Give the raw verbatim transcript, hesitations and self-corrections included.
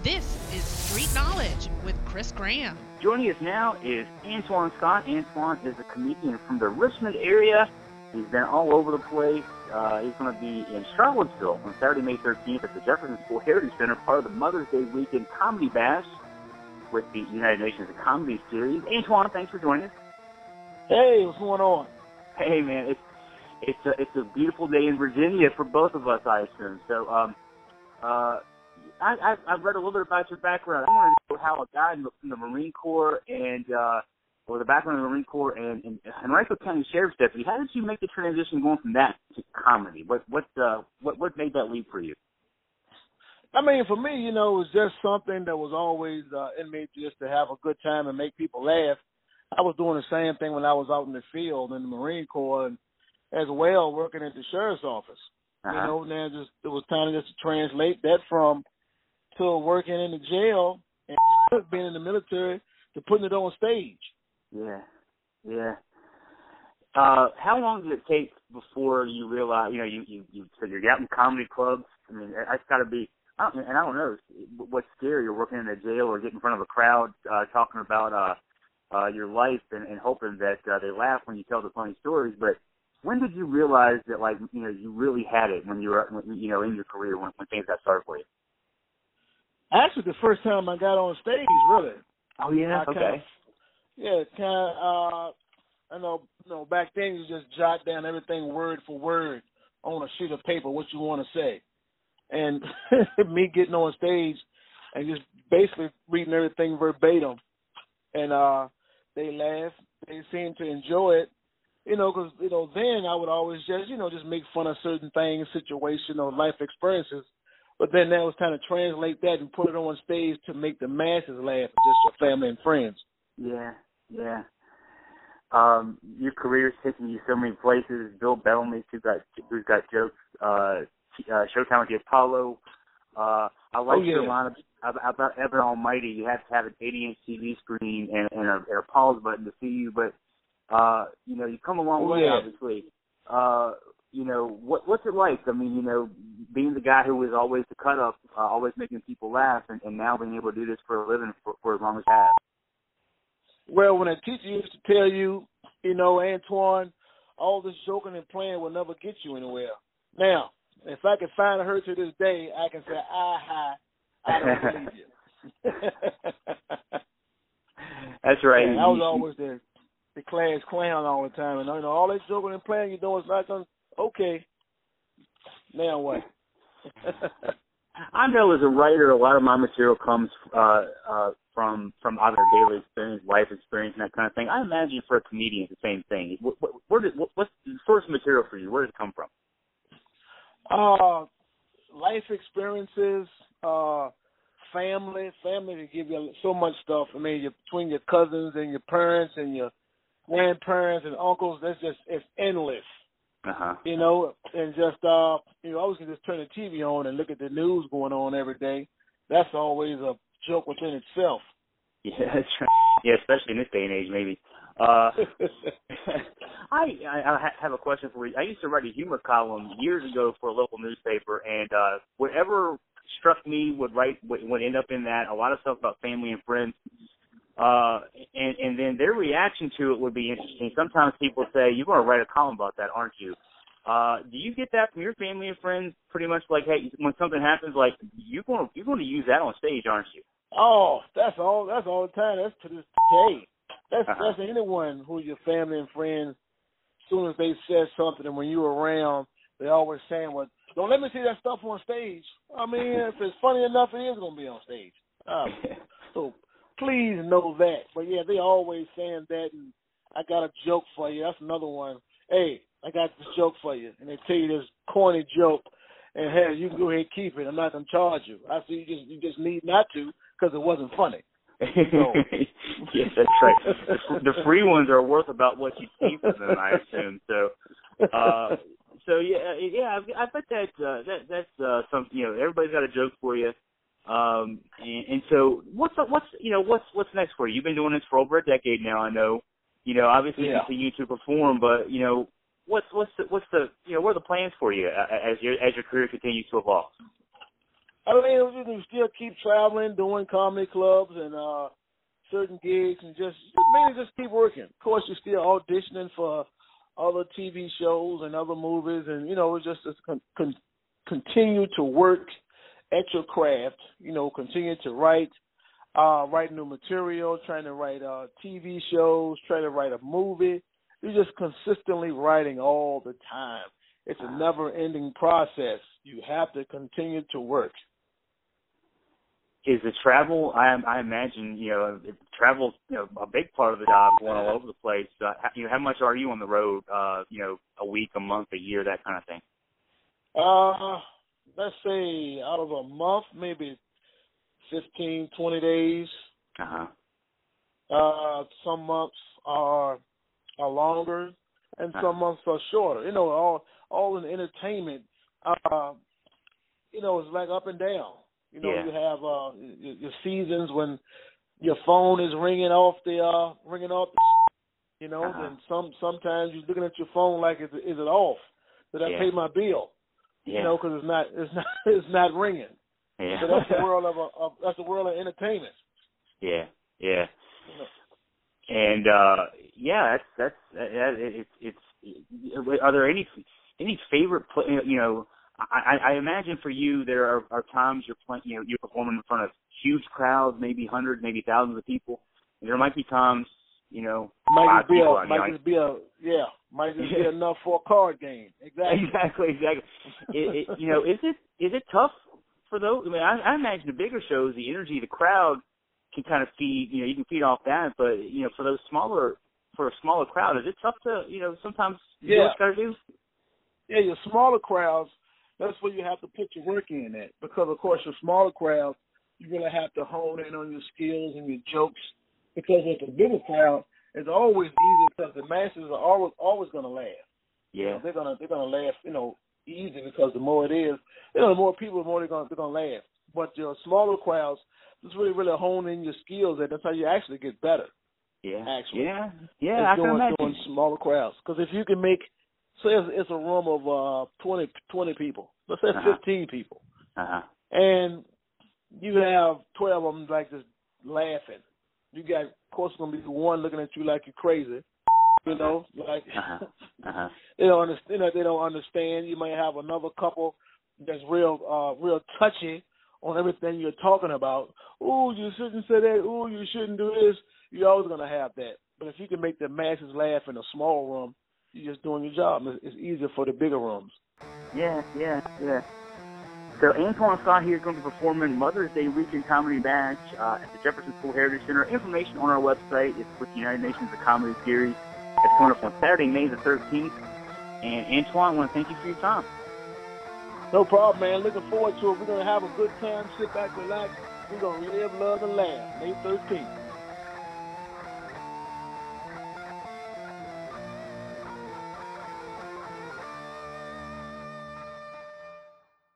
This is Street Knowledge with Chris Graham. Joining us now is Antoine Scott. Antoine is a comedian from the Richmond area. He's been all over the place. Uh, he's going to be in Charlottesville on Saturday, May thirteenth at the Jefferson School Heritage Center, part of the Mother's Day Weekend Comedy Bash with the United Nations Comedy Series. Antoine, thanks for joining us. Hey, what's going on? Hey, man, it's it's a, it's a beautiful day in Virginia for both of us, I assume. So, um, uh, I, I've, I've read a little bit about your background. I want to know how a guy in the, from the Marine Corps and, uh, or the background of the Marine Corps and, and Henrico County Sheriff's Deputy, how did you make the transition going from that to comedy? What, what, uh, what, what made that leap for you? I mean, for me, you know, it was just something that was always uh, in me just to have a good time and make people laugh. I was doing the same thing when I was out in the field in the Marine Corps and as well working at the sheriff's office. Uh-huh. You know, now just it was time just to translate that from to working in the jail and being in the military to putting it on stage. Yeah, yeah. Uh, how long did it take before you realized, you know, you, you, you said you're out in comedy clubs? I mean, it's got to be, I don't, and I don't know what's scarier, working in a jail or getting in front of a crowd uh, talking about uh, uh, your life and, and hoping that uh, they laugh when you tell the funny stories. But when did you realize that, like, you know, you really had it when you were, when, you know, in your career when, when things got started for you? Actually, the first time I got on stage, really. Oh, yeah? I okay. Kind of, yeah, kind of, uh, I know, you know, back then you just jot down everything word for word on a sheet of paper, what you want to say. And me getting on stage and just basically reading everything verbatim. And uh, they laugh. They seem to enjoy it. You know, because, you know, then I would always just, you know, just make fun of certain things, situation or life experiences. But then that was kind of translate that and put it on stage to make the masses laugh, just your family and friends. Yeah, yeah. Um, your career's taking you so many places. Bill Bellamy, who's got who's got jokes. Uh, uh, Showtime with the Apollo. Uh, I like oh, yeah. your line about Evan Almighty. You have to have an eighty-inch T V screen and, and, a, and a pause button to see you. But uh, you know, you've come a long oh, way, yeah. obviously. Uh, you know, what, what's it like? I mean, you know, being the guy who was always the cut up, uh, always making people laugh, and, and now being able to do this for a living for, for as long as you have. Well, when a teacher used to tell you, you know, Antoine, all this joking and playing will never get you anywhere. Now, if I can find her to this day, I can say, aha, I don't believe you. That's right. And I was always the, the class clown all the time. And, you know, all this joking and playing you're doing is not going to, okay, now what? I know as a writer, a lot of my material comes uh, uh, from from either daily experience, life experience, and that kind of thing. I imagine for a comedian, it's the same thing. Where, where did, what's the source material for you? Where does it come from? Uh, life experiences, uh, family. Family can give you so much stuff. I mean, you're, between your cousins and your parents and your grandparents and uncles, that's just, it's endless. Uh-huh. You know, and just, uh, you know, I was going to just turn the T V on and look at the news going on every day. That's always a joke within itself. Yeah, that's right. Yeah, especially in this day and age, maybe. Uh, I, I I have a question for you. I used to write a humor column years ago for a local newspaper, and uh, whatever struck me would write would, would end up in that. A lot of stuff about family and friends. Uh, and, and then their reaction to it would be interesting. Sometimes people say, you're going to write a column about that, aren't you? Uh, do you get that from your family and friends pretty much like, hey, when something happens, like, you're going to, you're going to use that on stage, aren't you? Oh, that's all, that's all the time. That's to this day. That's, Uh-huh. that's anyone who's your family and friends. As soon as they said something and when you're around, they always saying, well, don't let me see that stuff on stage. I mean, if it's funny enough, it is going to be on stage. Um, so, please know that. But, yeah, they always saying that, and I got a joke for you. That's another one. Hey, I got this joke for you. And they tell you this corny joke, and, hey, you can go ahead and keep it. I'm not going to charge you. I see you just you just need not to because it wasn't funny. So. Yes, that's right. The, the free ones are worth about what you pay for them, I assume. So, uh, so yeah, yeah, I, I bet that uh, that that's uh, something. You know, everybody's got a joke for you. Um, and, and so what's, what's, you know, what's, what's next for you? You've been doing this for over a decade now, I know, you know, obviously you yeah. continue to perform, but, you know, what's, what's the, what's the, you know, what are the plans for you as your, as your career continues to evolve? I mean, you can still keep traveling, doing comedy clubs and uh, certain gigs, and just mainly just keep working. Of course, you're still auditioning for other T V shows and other movies, and you know, it's just, just con- con- continue to work at your craft. You know, continue to write, uh, write new material, trying to write uh, T V shows, trying to write a movie. You're just consistently writing all the time. It's a never-ending process. You have to continue to work. Is the travel? I, I imagine you know travel's you know a big part of the job, going all over the place. Uh, how, you know, how much are you on the road? Uh, you know, a week, a month, a year, that kind of thing. Uh, let's say out of a month, maybe fifteen, twenty days. Uh-huh. Uh, some months are are longer, and uh-huh. some months are shorter. You know, all all in entertainment. Uh, you know, it's like up and down. You know, yeah. you have uh, your, your seasons when your phone is ringing off the uh, ringing off. The, you know, uh-huh. and some sometimes you're looking at your phone like, is, is it off? Did I yeah. pay my bill? Yeah. You know, because it's not it's not it's not ringing. Yeah. So that's the world of, a, of that's the world of entertainment. Yeah. Yeah. You know. And uh, yeah, that's that's that, it's it's. Are there any any favorite play, you know? I, I imagine for you there are, are times you're playing, you know, you're performing in front of huge crowds, maybe hundreds, maybe thousands of people. And there might be times, you know, might five just be people. a might just be a yeah, might just be enough for a card game. Exactly. Exactly, exactly. it, it, you know, is it is it tough for those? I mean, I, I imagine the bigger shows, the energy, the crowd can kind of feed. You know, you can feed off that. But you know, for those smaller, for a smaller crowd, is it tough to, you know, sometimes yeah. do what you got to do? Yeah, your smaller crowds. That's where you have to put your work in at, because of course your smaller crowd, you really have to hone in on your skills and your jokes. Because with the bigger crowd, it's always easy because the masses are always always going to laugh. Yeah, you know, they're gonna they're gonna laugh, you know, easy, because the more it is, you know, the more people, the more they're gonna they're gonna laugh. But your smaller crowds, just really really hone in your skills, and that's how you actually get better. Yeah, actually, yeah, yeah. I doing, can imagine doing smaller crowds, because if you can make, say it's, it's a room of uh, twenty, twenty people. Let's say uh-huh. fifteen people. Uh-huh. And you have twelve of them like just laughing. You got, of course, going to be one looking at you like you're crazy. You know, like uh-huh. Uh-huh. they don't understand. You know, they don't understand. You might have another couple that's real, uh, real touchy on everything you're talking about. Ooh, you shouldn't say that. Ooh, you shouldn't do this. You're always going to have that. But if you can make the masses laugh in a small room, you're just doing your job. It's easier for the bigger rooms. Yeah, yeah, yeah. So Antoine Scott here is going to be performing Mother's Day Weekend Comedy Bash uh, at the Jefferson School Heritage Center. Information on our website. It's with the United Nations of Comedy Series. It's coming up on Saturday, May the thirteenth. And Antoine, I want to thank you for your time. No problem, man. Looking forward to it. We're going to have a good time. Sit back, relax. We're going to live, love, and laugh. May thirteenth.